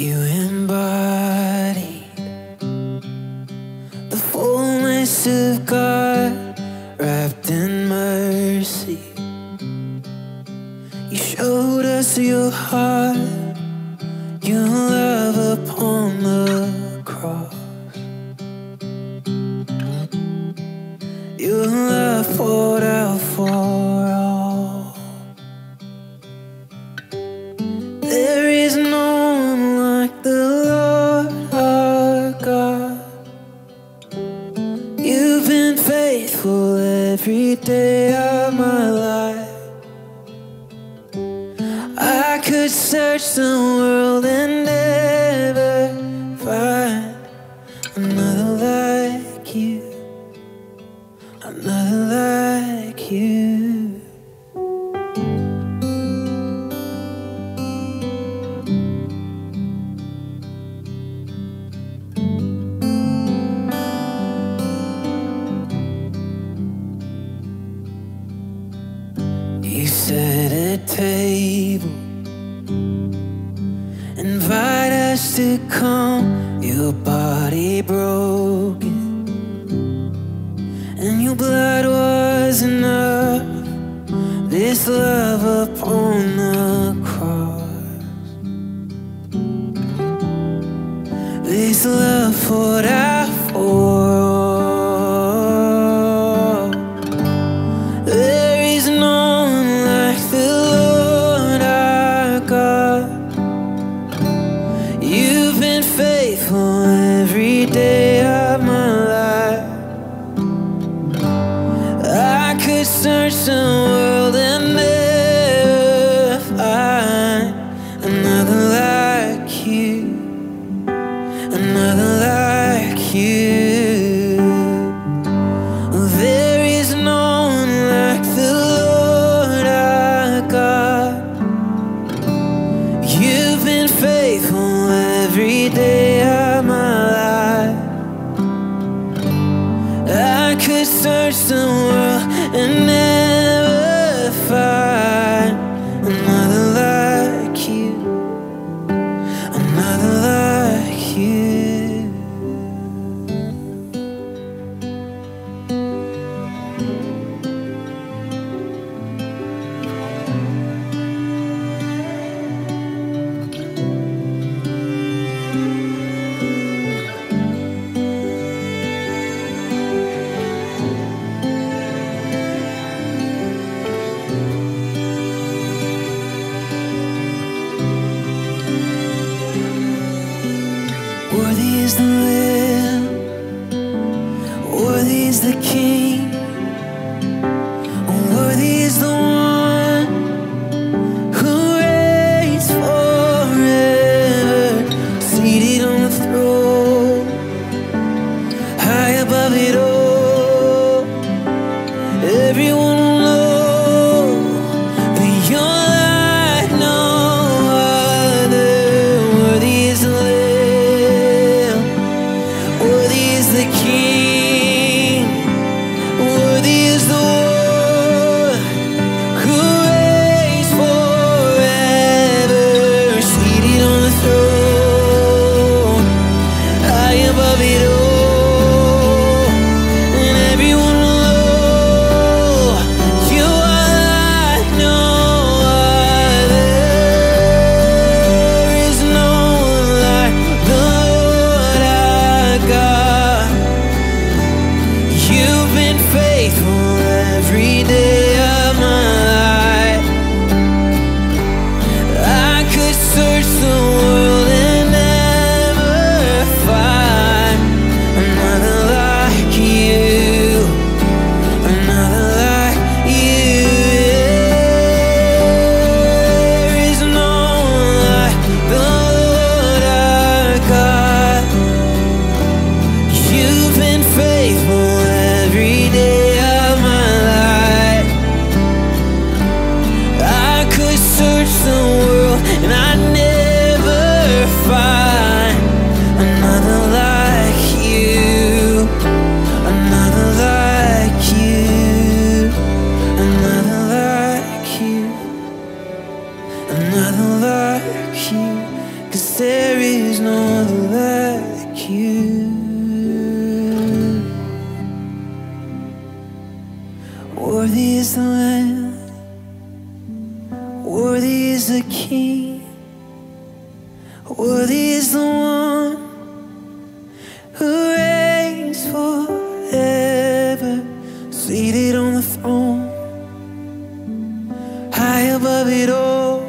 You embody the fullness of God, wrapped in mercy. You showed us your heart, your love upon the cross. Your love poured out for all. There is no one like the Lord our God. You've been faithful every day of my life. I could search the world and never find another like you, another like you. You set a table, invite us to come, your body broken, and your blood was enough. This love upon the cross, this love poured out for all. There is no one like the Lord our God. You've been faithful every day of my life. I could search the world and never find another like you, another like you. There is no one like the Lord our God. You've been faithful every day of my life. I could search the world and never find another like you, another like you. Worthy is the Lamb, worthy is the King, worthy is the one who reigns forever, seated on the throne, high above it all. Everyone will know that you're like no other. Worthy is the Lamb, worthy is the King, there is no other like you. Worthy is the Lamb, worthy is the King, worthy is the one who reigns forever, seated on the throne, high above it all.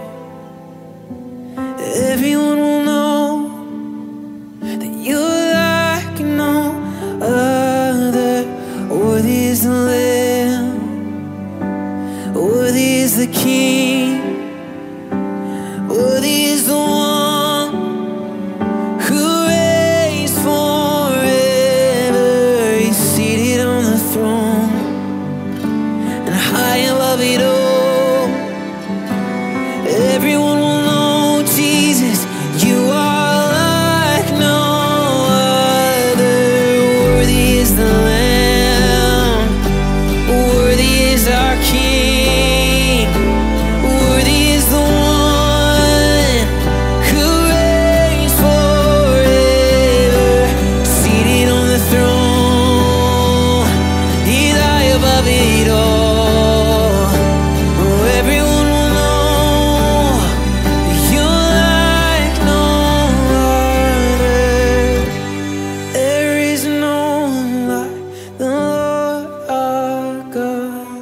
Everyone will know that you're like no other. Worthy is the Lamb, worthy is the King, worthy is the one who reigns forever. He's seated on the throne and high above it all. Everyone will know, Jesus, you are like no other. Worthy is the Lamb, worthy is our King, worthy is the one who reigns forever, seated on the throne. He's high above it all. Oh, everyone will know you're like no other. There is no one like the Lord our God.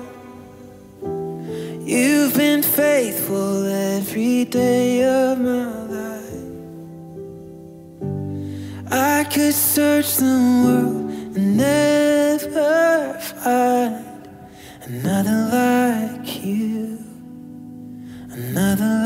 You've been faithful every day of my life. I could search the world and never find another like you, another